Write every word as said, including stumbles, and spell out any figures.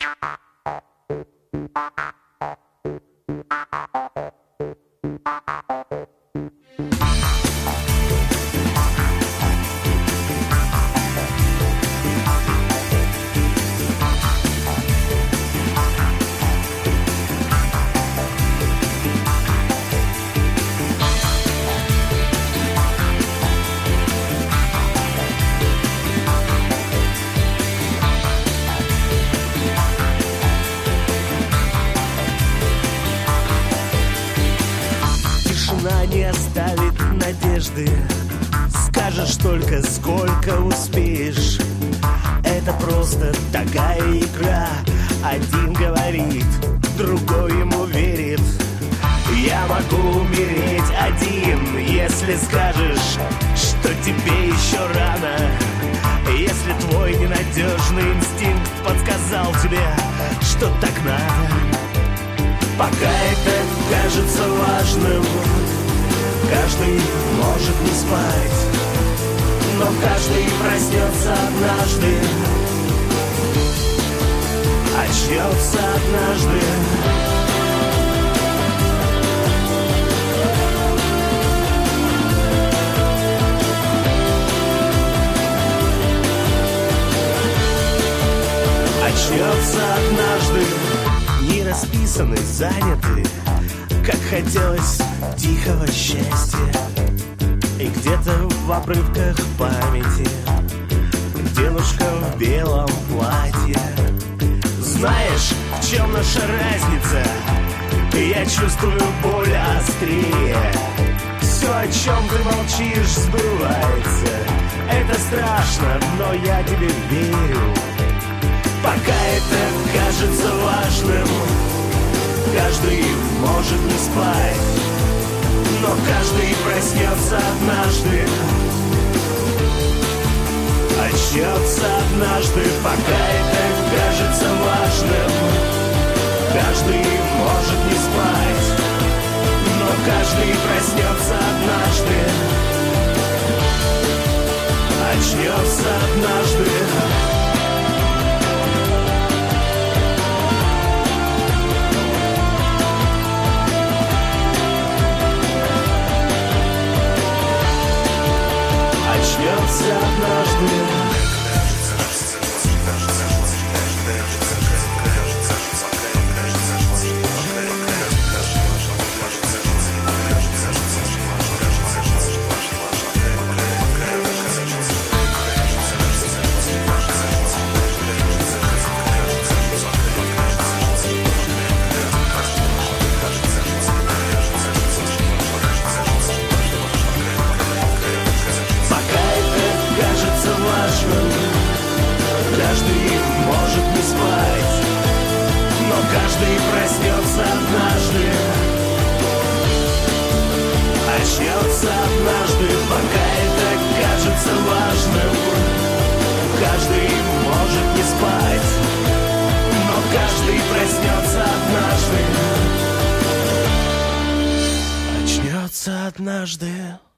Тишина не оставит надежды. Скажешь только, сколько успеешь. Это просто такая игра. Один говорит, другой ему верит. Я могу умереть один, если скажешь, что тебе еще рано. Если твой ненадежный инстинкт подсказал тебе, что так надо. Пока это кажется важным, каждый может не спать, но каждый проснется однажды, очнется однажды. Очнется однажды. Не расписаны, заняты, как хотелось тихого счастья. И где-то в обрывках памяти девушка в белом платье. Знаешь, в чем наша разница? Я чувствую боль острее. Все, о чем ты молчишь, сбывается. Это страшно, но я тебе верю. Пока это кажется важным, каждый может не спать, но каждый проснется однажды, очнется однажды. Пока это кажется важным, каждый может не спать, но каждый проснется однажды, очнется однажды. Очнется однажды. Каждый может не спать, но каждый проснется однажды, очнется однажды. Пока это кажется важным, каждый может не спать, но каждый проснется однажды, очнется однажды.